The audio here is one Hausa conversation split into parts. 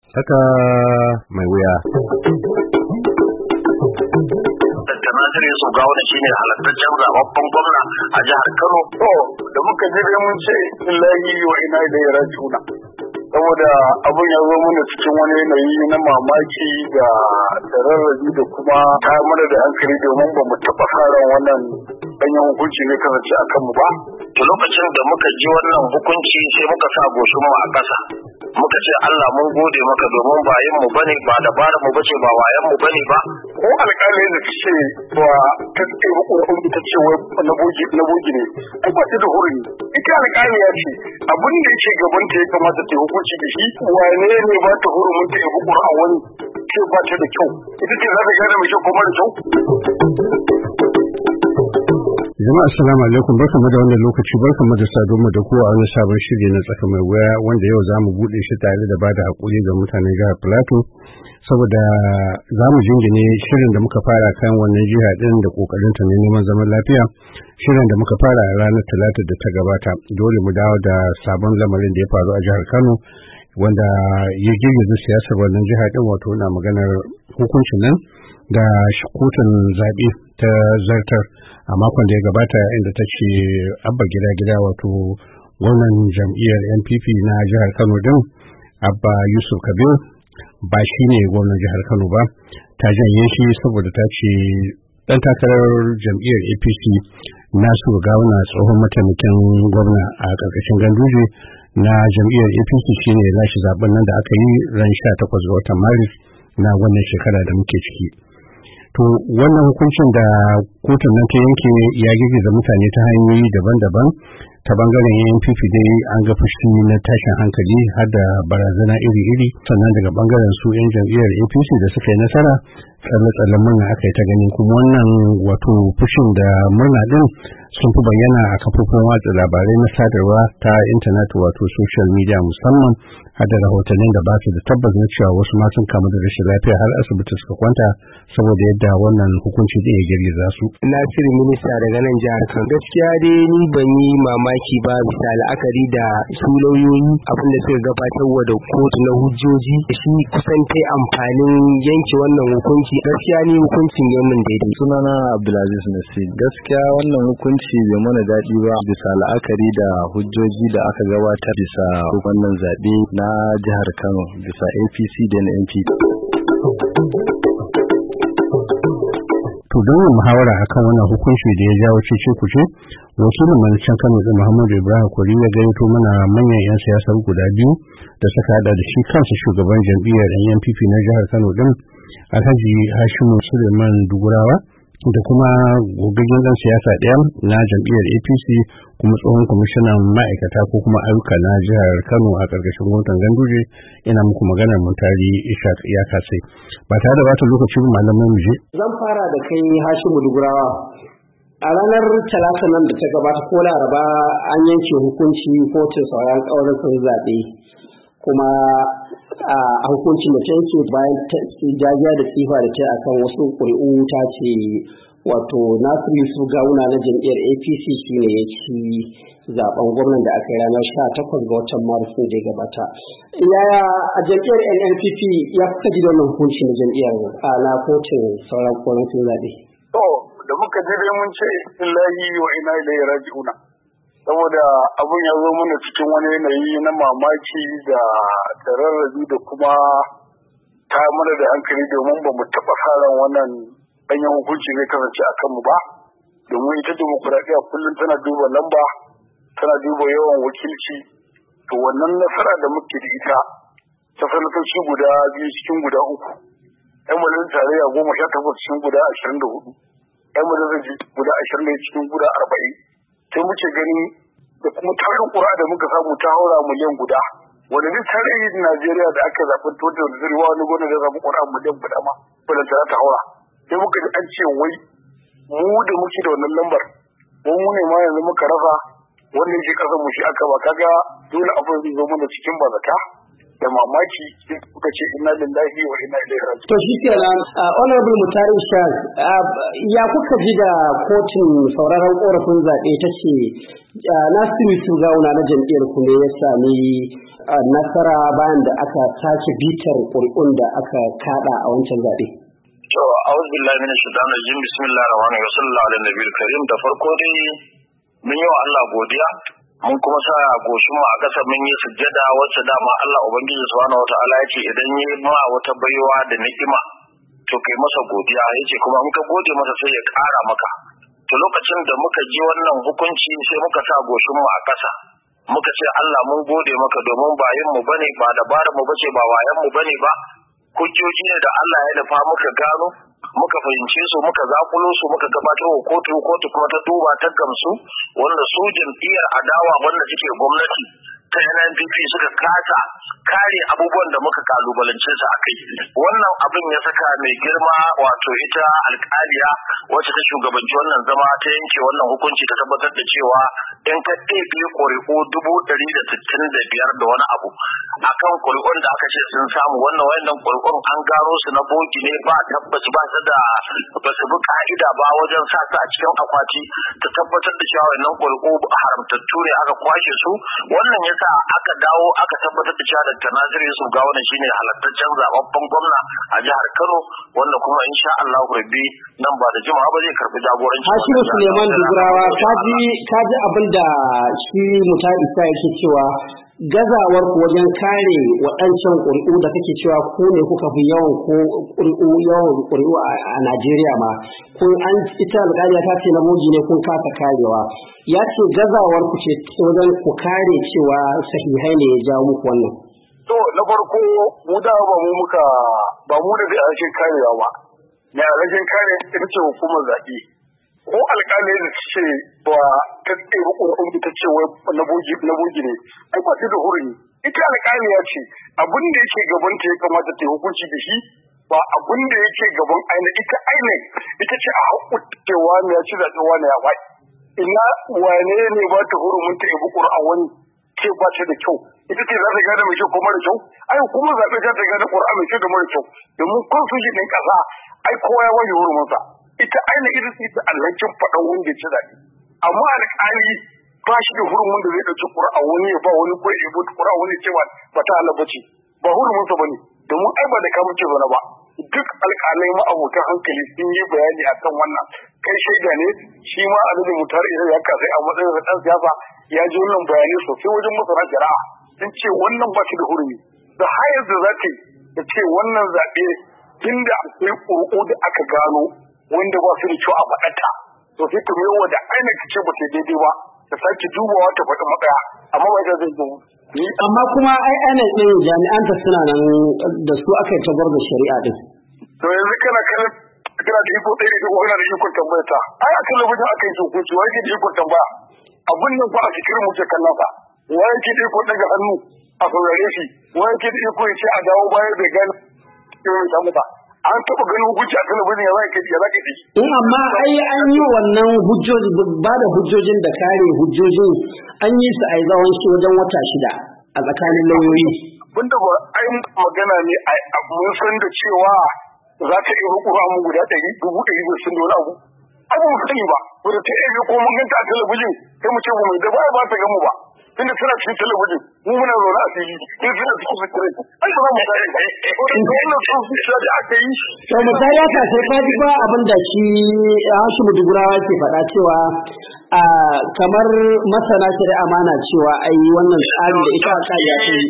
Saka mai wuya. Dr. Nasiru Yusuf Gawuna shine halartaccen zababben gwamna a jihar Kano. Da muka ji dai mun ce illahi wa ina ilaihi raji'un. Saboda abun ya zo mana cikin wani yanayi na mamaki da rarrabi da kuma ta mana da hankali domin ba mu taɓa fara wannan danyen hukunci ne kasance a kanmu ba. To lokacin da muka ji wannan hukunci sai muka sa goshin mu a ƙasa. Muka ce Allah mun gode maka domin ba yin mu bane ba dabarar mu bace ba wayan mu bane ba. Ko alƙali da ce ba ta ce hukuncin ta ce wai na bogi ne. Ai ba ta da hurumi. Ita alƙali ya ce abin da yake gaban ta ya kamata ta hukunci da shi wane ne ba ta hurumin ta ya hukura a wani ce ba ta da kyau. Ita ce za ta gane mai kyau ko mara kyau. Jama'a assalamu alaikum, barkamu da wannan lokaci, barkamu da saduwa da kowa a wani sabon shiri na tsaka mai wuya wanda yau zamu bude shi tare da bada hakuri ga mutanen jihar Plateau saboda zamu jingine shirin da muka fara kan wannan jiha din da kokarin ta neman zaman lafiya, shirin da muka fara a ranar Talata da ta gabata. Dole mu dawo da sabon lamarin da ya faru a jihar Kano wanda ya girgiza siyasar wannan jiha din, wato na maganar hukuncin nan da kotun zaɓe ta zartar a makon da ya gabata, inda ta ce abba gida wato wannan jam'iyyar NPP na jihar Kano din Abba Yusuf Kabir ba shi ne gwamnan jihar Kano ba, ta janye shi saboda ta ce dan takarar jam'iyyar APC Nasiru Gawuna, tsohon mataimakin gwamna a ƙarƙashin Ganduje na jam'iyyar APC, shine lashe zaben nan da aka yi ran 18 ga watan Maris na wannan shekara da muke ciki. To wannan hukuncin da kotun nan ta yanke ya girgiza mutane ta hanyoyi daban-daban. Ta bangaren NPP dai an ga fushi na tashin hankali har da barazana iri-iri, sannan daga bangaren su 'yan jam'iyyar APC da suka yi nasara tsalle-tsallen murna aka yi ta gani, kuma wannan wato fushin da murna din sun fi bayyana a kafofin watsa labarai na sadarwa ta intanet wato social media, musamman har da rahotannin da ba su da tabbas na cewa wasu ma sun kamu da rashin lafiya har asibiti suka kwanta saboda yadda wannan hukunci da ya girgiza su. Nasiru minista daga nan jihar Kano. Gaskiya dai ni ban yi mamaki ba bisa la'akari da su lauyoyi abin da suka gabatarwa da kotu na hujjoji da shi kusan kai amfanin yanke wannan hukunci. Gaskiya ni hukuncin wannan daidai. Sunana Abdulaziz Nasir. Gaskiya wannan hukunci bai mana daɗi ba bisa la'akari da hujjoji da aka gabatar bisa wannan zaɓe na jihar Kano bisa APC da na NPP. To don yin muhawara akan wannan hukunci da ya jawo cece kuce, wakilin manajan Kano da Muhammadu Ibrahim Kori ya gayyato mana manyan 'yan siyasar guda biyu da suka hada da shi kansa shugaban jam'iyyar NPP na jihar Kano din Alhaji Hashimu Suleiman Dugurawa da kuma gogaggen dan siyasa ɗaya na jam'iyyar APC kuma tsohon kwamishinan ma'aikata ko kuma ayyuka na jihar Kano a ƙarƙashin gwamnatin Ganduje. Ina muku maganar Muntari Ishaq ya kasai. Ba tare da bata lokacin malamin mu je. Zan fara da kai Hashimu Dugurawa. A ranar Talata nan da ta gabata ko Laraba an yanke hukunci kotun sauraron ƙaurin zaɓe, kuma a hukuncin da ta yanke bayan jajiya da tsifa da ta akan wasu ƙuri'u ta ce wato Nasiru Yusuf Gawuna na jam'iyyar APC shine ya ci zaben gwamnan da aka yi ranar 18 ga watan Maris da ya gabata. Yaya a jam'iyyar NNPP ya kuka ji da wannan hukunci na jam'iyyar na kotun sauran ƙaurin zaɓe? Da muka ji dai mun ce illahi wa ina ilaihi raji'una. Saboda abun ya zo mana cikin wani yanayi na mamaki da rarrabi da kuma ta mana da hankali domin ba mu taɓa fara wannan ɗanyen hukunci zai kasance a kanmu ba. Domin ita dimokuraɗiyya kullum tana duba lamba, tana duba yawan wakilci. To wannan nasara da muke da ita ta sanatoci guda biyu cikin guda 3, 'yan majalisar tarayya 18 cikin guda 24, 'yan majalisar guda 20 cikin guda 40. Sai muke gani da kuma tarin ƙura da muka samu ta haura miliyan guda, wanda duk tarihin Najeriya da aka zaɓi total da zirwa wani gwamna da zaɓi ƙura miliyan guda ma wadda ta haura. Sai muka ji an ce wai mu da muke da wannan lambar mu ne ma yanzu muka rasa wanda yake ƙasar mu shi aka ba, kaga dole abin zai zo mana cikin bazata da mamaki kuka ce inna lillahi wa inna ilaihi raji'un. To shi kenan honorable Mutari Ishaq, ya kuka ji da kotun sauraron korafin zaɓe ta ce Nasiru Yusuf Gawuna na jam'iyyar ku ne ya sami nasara bayan da aka sake bitar ƙuri'un da aka kada a wancan zaɓe. To a'udhu billahi minash shaitanir rajim, bismillahir rahmanir rahim, sallallahu alaihi nabiyil karim. Da farko dai mun yi wa Allah godiya, mun kuma sa goshin mu a ƙasa mun yi sujjada wacce dama Allah Ubangiji subhanahu wataala ya ce idan yi ma wata baiwa da ni'ima to kai masa godiya, yace kuma in ka gode masa sai ya ƙara maka. To lokacin da muka ji wannan hukunci sai muka sa goshin mu a ƙasa muka ce Allah mun gode maka domin ba yin mu bane, ba dabarar mu bace, ba wayan mu bane ba, hujjoji ne da Allah ya nufa muka gano, muka fahimce su, muka zakulo su, muka gabatar wa kotu kuma ta duba ta gamsu, wanda su jam'iyyar adawa wanda suke gwamnati ta NNPP suka kasa kare abubuwan da muka kalubalance su akai. Wannan abin ya saka mai girma wato ita alƙaliya wacce ta shugabanci wannan zama ta yanke wannan hukunci ta tabbatar da cewa in ka ɗebe ƙuri'u 165 da wani abu akan ƙuri'un da aka ce sun samu, wannan ƙuri'un an gano su na bogi ne, ba tabbas ba ta da ba su bi ka'ida ba wajen sa su a cikin akwati ta tabbatar da cewa wannan ƙuri'u haramtattu ne aka kwashe su. Wannan ya sa aka dawo aka tabbatar da cewa Dr. Nasiru Yusuf Gawuna shine halattaccen zababben gwamna a jihar Kano, wanda kuma insha Allah rabbi nan ba da jimawa ba zai karbi jagoranci. Hashimu Suleiman Dugurawa, kaji abin da shi Mutari Ishaq yake cewa gazawar ku wajen kare waɗancan ƙuri'u da kake cewa ku ne kuka fi yawan ƙuri'u a Najeriya ma, kun an ita alƙaliya ta ce na bogi ne kun kasa karewa. Ya ce gazawar ku ce wajen ku kare cewa sahihai ne ya jawo muku wannan. To na farko mu da ba mu da rashin karewa ba, mai rashin kare ita ce hukumar zaɓe. Ko alƙali da ce ba ta ɗaya ƙurƙun ta ce wai na bogi ne, ai ba ta da hurumi. Ita alƙali ya ce abin da yake gaban ta ya kamata ta yi hukunci da shi, ba abin da yake gaban aina ita ce a haƙƙuta wani ya ci zaɓe wani ya faɗi. Ina wane ne ba ta hurumin ta yabi ƙur'an wani ce ba ta da kyau, ita ce za ta gane mai kyau ko mara kyau? Ai hukumar zaɓe za ta gane ƙur'an mai kyau da mara kyau, domin constitution ɗin ƙasa ai kowa ya wani hurumunsa. Ita aina ita ce ta alhakin faɗan wanda ci zaɓe. Amma alƙali ba shi da hurumin da zai ɗauki ƙur'an wani ya ba wani ko ya yabo ƙur'an wani cewa ba ta halaba ce, ba hurumunsa ba ne, domin ai ba da kamun ce zana ba. Duk alƙalai ma'abotan hankali sun yi bayani akan wannan, kai shaida ne, shi ma Alhaji Mutari ya kasai a matsayin da ɗan siyasa ya ji wannan bayanai sosai wajen masana shari'a, sun ce wannan ba shi da hurumi. Da hayar da za ta yi da ce wannan zaɓe inda akwai ƙuri'u da aka gano wanda ba su da kyau a faɗata, to sai ta mai da ainihin ce ba ta daidai ba, ta sake dubawa ta faɗi matsaya, amma ba ta zai yi. Amma kuma ai ainihin ɗin jami'an ta suna nan da su aka yi tabar da shari'a ɗin. To yanzu kana da iko ɗaya da kana da ikon tambaya ta. Ai a talabijin aka yi hukunci, wa yake da ikon tambaya? Abun nan ba a cikin muke kallon sa. Wa yake da ikon daga hannu a saurare shi? Wa yake da iko ya ce a dawo baya bai gani irin ta mata? An taɓa ganin hukunci a talabijin ya zaka yi. Amma ai an yi wannan hujjoji ba da hujjojin da kare hujjojin an yi su a yi zawon shi wajen wata 6 a tsakanin lauyoyi. Bunda ba ai magana ne a mun san da cewa za ka iya hukura mu guda 100,000 da wani abu. Abu mu sani ba, wadda ta iya ko mun ganta a talabijin sai mu ce ba mai da ba ta gamu ba. Tunda suna cikin talabijin, mu muna zaune a fili, in suna cikin sikirai. Ai ba za mu tare ba. Wannan sun fi da aka yi. To misali haka sai ka ji ba abin da shi Hashimu Dugurawa ke faɗa cewa kamar masana shari'a amana cewa ai wannan tsari da ita aka ya ce.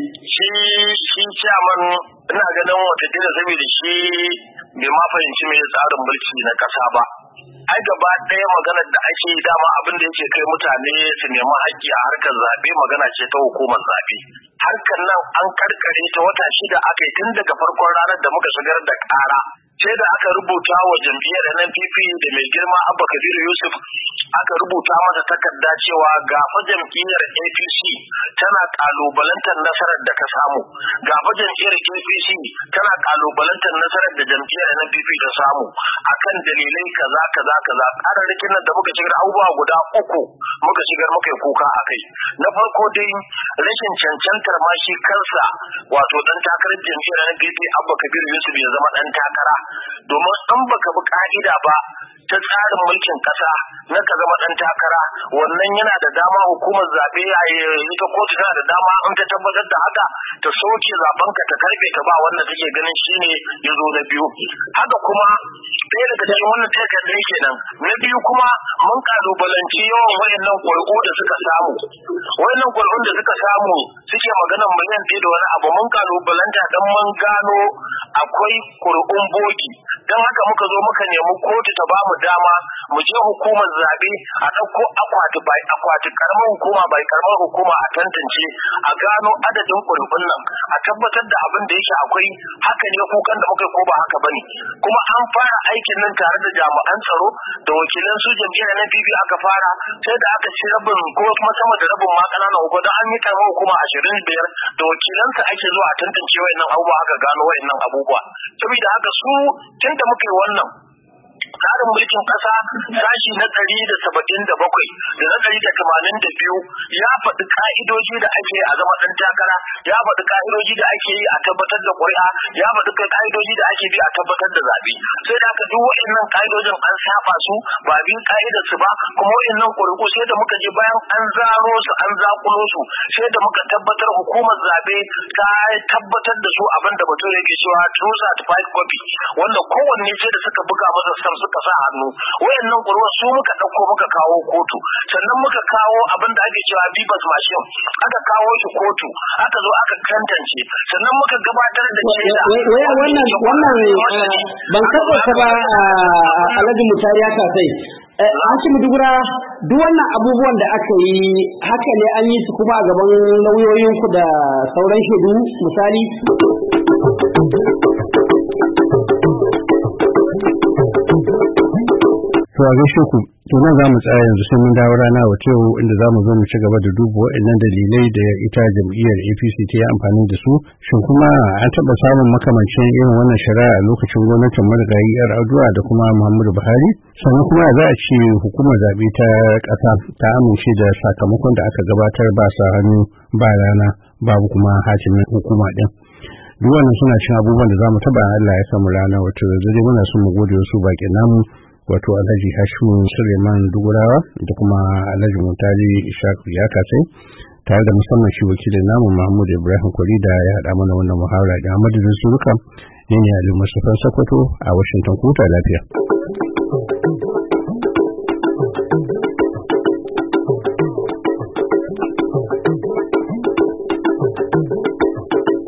Shi chairman ina ganin wata dina saboda shi bai ma fahimci mai tsarin mulki na ƙasa ba. Ai gaba ɗaya maganar da ake yi dama abin da yake kai mutane su nemi haƙƙi a harkar zaɓe magana ce ta hukumar zaɓe. Harkar nan an karkare ta wata 6 aka yi tun daga farkon ranar da muka shigar da ƙara sai da aka rubuta wa jam'iyyar NNPP da mai girma Abba Kabir Yusuf aka rubuta masa takarda cewa ga fa jam'iyyar APC tana kalubalantar nasarar da ka samu, ga fa jam'iyyar APC tana kalubalantar nasarar da jam'iyyar NNPP ta samu akan dalilai kaza kararrakin nan da muka shigar abubuwa guda uku muka shigar muka yi kuka a kai. Na farko dai rashin cancantar ma shi kansa wato dan takarar jam'iyyar NNPP Abba Kabir Yusuf ya zama dan takara, domin an baka bi ka'ida ba ta tsarin mulkin kasa na ka zama dan takara, wannan yana da dama hukumar zabe ita kotu tana da dama in ta tabbatar da haka ta soke zaben ka ta karbe ta ba wanda take ganin shine yazo na biyu. Haka kuma ɗaya daga cikin wannan takardun kenan. Na biyu kuma mun kalubalanci yawan wayannan ƙuri'u da suka samu, wayannan ƙuri'un da suka samu suke maganar miliyan ɗaya da wani abu, mun kalubalanta dan mun gano akwai ƙuri'un bogi. Don haka muka zo muka nemi kotu ta bamu dama mu je hukumar zabe a ɗauko akwati karamar hukuma bai karamar hukuma a tantance a gano adadin ƙuri'un nan a tabbatar da abin da yake akwai haka ne kukan da muka ko ba haka bane. Kuma an fara aikin nan tare da jami'an tsaro da wakilan su jam'iyyar NNPP aka fara, sai da aka ci rabin ko kuma sama da rabin ma ƙananan hukuma don an yi karamar hukuma 25 da wakilansa ake zuwa a tantance wayannan abubuwa aka gano wayannan abubuwa. Saboda haka su da muka yi wannan tsarin mulkin kasa sashi na 177 da na 182 ya faɗi ka'idoji da ake yi a zama ɗan takara, ya faɗi ka'idoji da ake yi a tabbatar da ƙuri'a, ya faɗi ka'idoji da ake bi a tabbatar da zaɓe. Sai da aka duk waɗannan ka'idojin an saba su ba bin ka'idar su ba, kuma waɗannan ƙuri'u sai da muka je bayan an zaro su an zakulo su sai da muka tabbatar hukumar zaɓe ta tabbatar da su abin da bature yake cewa true certified copy, wanda kowanne sai da suka buga masa stamp suka sa hannu. Wayannan ƙuri'u su muka ɗauko muka kawo kotu, sannan muka kawo abin da ake cewa bibas machine aka kawo shi kotu aka zo aka tantance, sannan muka gabatar da shaida. Wannan ban tabbata ba Alhaji Mutari ya kasai Hashim Dugura, duk wannan abubuwan da aka yi haka ne an yi su kuma a gaban lauyoyinku da sauran shaidu misali? To a gaishe ku, to nan za mu tsaya yanzu sai mun dawo rana wace yau inda za mu zo mu ci gaba da duba waɗannan dalilai da ita jam'iyyar APC ta yi amfani da su. Shin kuma an taɓa samun makamancin irin wannan shari'a a lokacin gwamnatin marigayi yar Aduwa da kuma Muhammadu Buhari? Sannan kuma za a ce hukumar zaɓe ta ƙasa ta amince da sakamakon da aka gabatar ba sa hannu ba rana babu kuma hakimin hukuma ɗin. Duk wannan suna cin abubuwan da za mu taɓa Allah ya samu rana wato zai muna son mu gode wasu baƙin namu wato Alhaji Hashimu Suleiman Dugurawa da kuma Alhaji Mutari Ishaku ya kasai tare da musamman shi wakilin namu Mahmud Ibrahim Kwari da ya haɗa mana wannan muhawara da madadin suruka ne Ali Mustapha Sokoto a Washington. Kuta lafiya.